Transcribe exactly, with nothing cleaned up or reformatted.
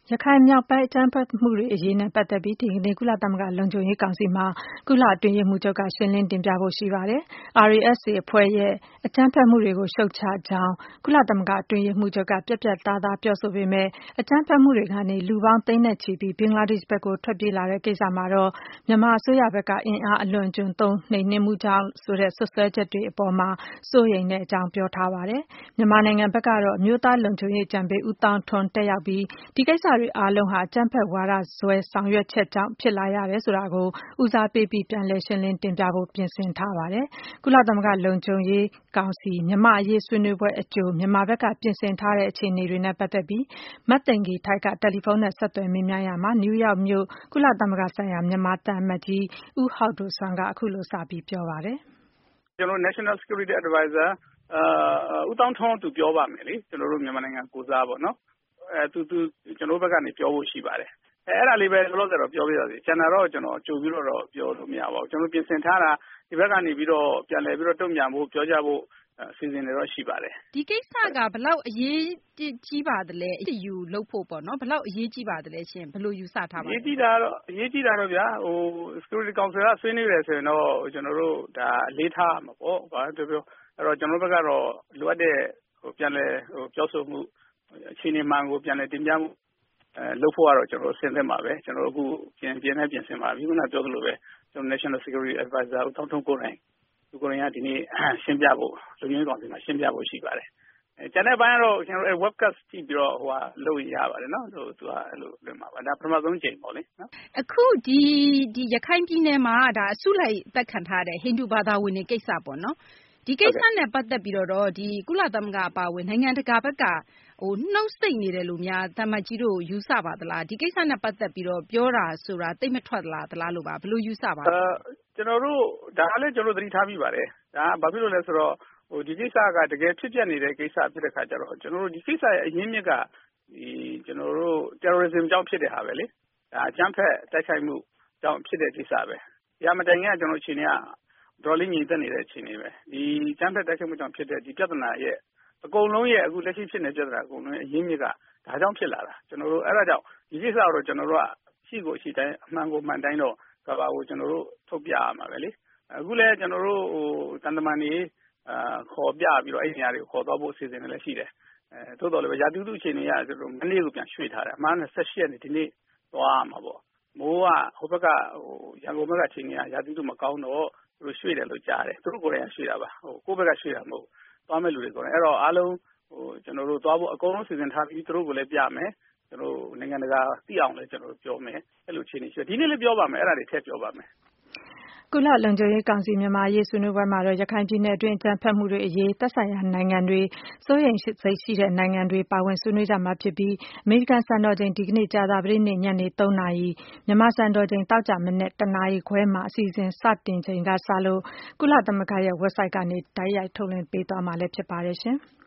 ရခိုင်မြောက်ပိုင်းအကြမ်းဖက်မှုတွေအရေးနဲ့ပတ်သက်ပြီးဒီကနေ့ကုလသမဂ္ဂလုံခြုံရေးကောင်စီမှာကုလအတွင်းရေးမှူးချုပ်ကရှင်းလင်းတင်ပြဖို့ရှိပါတယ်။ R A S A အဖွဲ့ရဲ့အကြမ်းဖက်မှုတွေကိုရှုတ်ချကြောင်းကုလသမဂ္ဂအတွင်းရေးမှူးချုပ်ကပြတ်ပြတ်သားသားပြောဆိုပေမဲ့အကြမ်းဖက်မှုတွေကနေလူပေါင်းသိန်းနဲ့ချီပြီးဘင်္ဂလားဒေ့ရှ်ဘက်ကိုထွက်ပြေးလာတဲ့ကိစ္စမှာတော့မြန်မာအစိုးရဘက်ကအင်အားအလွန်အကျွံသုံးနှိမ်နင်းမှုကြောင့်ဆိုတဲ့စွပ်စွဲချက်တွေအပေါ်မှာစိုးရိမ်တဲ့အကြောင်းပြောထားပါတယ်။ မြန်မာနိုင်ငံဘက်ကတော့အမျိုးသားလုံခြုံရေးအကြံပေးဦးသောင်းထွန်းတက်ရောက်ပြီးဒီကိစ္စတွေအားလုံးဟာအကြမ်းဖက်ဝါဒစွဲဆောင်ရွက်ချက်ကြောင့်ဖြစ်လာရတယ်ဆိုတာကိုဦးစားပေးပြီးပြန်လည်ရှင်းလင်းတင်ပြဖို့ပြင်ဆင်ထားပါတယ်။ ကုလသမဂ္ဂလုံခြုံရေးကောင်စီမြန်မာ့အရေးဆွေးနွေးပွဲအကြိုမြန်မာဘက်ကပြင်ဆင်ထားတဲ့အခြေအနေတွေနဲ့ပတ်သက်ပြီးမသိင်္ဂ ီထိုက်က တယ်လီဖုန်းနဲ့ဆက်သွယ်မေးမြန်းရာမှာနယူးယောက်မြို့ကုလသမဂ္ဂဆိုင်ရာမြန်မာသံအမတ်ကြီးဦးဟောက်ဒိုဆွမ်းကအခုလိုစပြောပါတယ်။ ကျနော်တို့ National Security Advisor ဦးသောင်းထွန်းသူပြောပါမယ်လေကျနော်တို့မြန်မာနိုင်ငံကိုယ်စားပေါ့နော်အဲသူသူကျနော်တို့ဘက်ကနေပြောဖို့ရှိပါတယ်အဲအဲ့ဒါလေးပဲလောလောဆယ်တော့ပြောပြရစီကျန်တာတော့ကျွန်တော်ကြိုပြီးတော့ပြောလို့မရပါဘူးကျွန်တော်ပြင်ဆင်ထားတာဒီဘက်ကနေပြီးတော့ပြန်လည်ပြီးတော့တုံ့ပြန်ဖို့ပြောကြဖို့အစီအစဉ်တွေတော့ရှိပါတယ်ဒီကိစ္စကဘယ်လောက်အရေးကြီးပါသလဲအယူလုပ်ဖို့ပေါ့နော်ဘယ်လောက်အရေးကြီးပါသလဲရှင်ဘယ်လိုယူဆထားပါလဲအရေးကြီးတာတော့အရေးကြီးတာတော့ဗျာဟို Security Council ကဆွေးနွေးတယ်ဆိုရင်တော့ကျွန်တော်တို့ဒါအလေးထားမှာပေါ့ဘာပြောပြောအဲ့တော့ကျွန်တော်တို့ဘက်ကတော့လိုအပ်တဲ့ဟိုပြန်လည်ဟိုပြောဆိုမှုအခြေအနေမှန်ကိုပြန်လည်တင်ပြမှုအဲလုပ်ဖို့ကတော့ကျွန်တော်တို့ဆင်သင့်ပါပဲကျွန်တော်တို့အခုပြင်ပြင်းနဲ့ပြင်ဆင်ပါပြီခုနပြောသလိုပဲကျွန်တော် National Security Advisor ဦးသောင်းထွန်းကိုယ်တိုင်သူကိုယ်တိုင်ကဒီနေ့ရှင်းပြဖို့လူမျိုးကောင်စီမှာရှင်းပြဖို့ရှိပါတယ်အဲကျန်တဲ့ဘက်ကတော့ကျွန်တော်တို့ webcast ကြည့်ပြီးတော့ဟိုဟာလုပ်ရပါတယ်နော်သူကအဲ့လိုလုပ်မှာပါဒါပထမဆုံးချိန်ပေါ့လေနော်အခုဒီဒီရခိုင်ပြည်နယ်မှာဒါအစုလိုက်တက်ခံထားတဲ့ဟိန္ဒူဘာသာဝင်တွေကိစ္စပေါ့နော်ဒီကိစ္စနဲ့ပတ်သက်ပြီးတော့ဒီကုလသမဂ္ဂအပါအဝင်နိုင်ငံတကာဘက်ကဟိုနှုတ်ဆိတ်နေတယ်လို့များသံမတ်ကြီးတို့ယူဆပါသလားဒီကိစ္စနဲ့ပတ်သက်ပြီးတော့ပြောတာဆိုတာသိမထွက်လာသလားလို့ပါဘယ်လိုယူဆပါလဲအဲကျွန်တော်တို့ဒါလည်းကျွန်တော်တို့သတိထားပြီးပါတယ်ဒါဘာဖြစ်လို့လဲဆိုတော့ဟိုဒီကိစ္စကတကယ်ဖြစ်ပျက်နေတဲ့ကိစ္စဖြစ်တဲ့ခါကျတော့ကျွန်တော်တို့ဒီကိစ္စရဲ့အရင်းမြစ်ကဒီကျွန်တော်တို့ terrorism ကြောင့်ဖြစ်တဲ့ဟာပဲလေဒါအကြမ်းဖက်တိုက်ခိုက်မှုကြောင့်ဖြစ်တဲ့ကိစ္စပဲရမတိုင်ခင်ကကျွန်တော်အခြေအနေကဒေါ်လေးညီသက်နေတဲ့အခြေအနေပဲဒီအကြမ်းဖက်တိုက်ခိုက်မှုကြောင့်ဖြစ်တဲ့ဒီပြဿနာရဲ့အကုန်လုံးရဲ့အခုလက်ရှိဖြစ်နေတဲ့ပြဿနာအကုန်လုံးအရင်းမြစ်ကဒါကြောင့်ဖြစ်လာတာကျွန်တော်တို့အဲ့ဒါကြောင့်ဒီကိစ္စတော့ကျွန်တော်တို့ကရှိကိုရှိတိုင်းအမှန်ကိုမှန်တိုင်းတော့ကဘာကိုကျွန်တော်တို့ထုတ်ပြရမှာပဲလေအခုလည်းကျွန်တော်တို့ဟိုတန်တမန်တွေအာခေါ်ပြပြီးတော့အဲ့ဒီနေရာတွေကိုခေါ်သွားဖို့အစီအစဉ်တွေလည်းရှိတယ်အဲသို့တော်လည်းပဲရာသီဥတုအခြေအနေကကျွန်တော်မနေ့ကပြန်ရွှေ့ထားတယ်အမှန်၂၈ရက်နေ့ဒီနေ့သွားရမှာပေါ့မိုးကဟိုဘက်ကဟိုရန်ကုန်ဘက်ကအခြေအနေကရာသီဥတုမကောင်းတော့သူတို့ရွှေ့တယ်လို့ကြားတယ်သူတို့ကိုယ်တိုင်ရွှေ့တာပါဟိုကိုယ့်ဘက်ကရွှေ့တာမဟုတ်သွားမဲ့လူတွေကိုယ်တိုင်အဲ့တော့အားလုံးဟိုကျွန်တော်တို့သွားဖို့အကုန်လုံးစီစဉ်ထားပြီးသူတို့ကိုလည်းပြမယ်ကျွန်တော်နိုင်ငံတကာသိအောင်လည်းကျွန်တော်တို့ပြောမယ်အဲ့လိုအခြေအနေရှိတယ်ဒီနေ့လည်းပြောပါမယ်အဲ့ဒါတွေထည့်ပြောပါမယ်ကုလလုံခြုံရေးကောင်စီမြန်မာအရေးဆွေးနွေးပွဲမှာတော့ရခိုင်ပြည်နယ်အတွင်းအကြမ်းဖက်မှုတွေအရေးသက်ဆိုင်ရာနိုင်ငံတွေစိုးရိမ်စိတ်ရှိတဲ့နိုင်ငံတွေပါဝင်ဆွေးနွေးကြမှာဖြစ်ပြီးအမေရိကန်စံတော်ချိန်ဒီကနေ့ကြာသပတေးနေ့ညနေသုံးနာရီမြန်မာစံတော်ချိန်သောကြာမနက်တနာရီခွဲမှာအစီအစဉ်စတင်ချိန်ကစလို့ကုလသမဂ္ဂရဲ့ website ကနေတိုက်ရိုက်ထုတ်လွှင့်ပေးသွားမှာလည်းဖြစ်ပါတယ်ရှင်။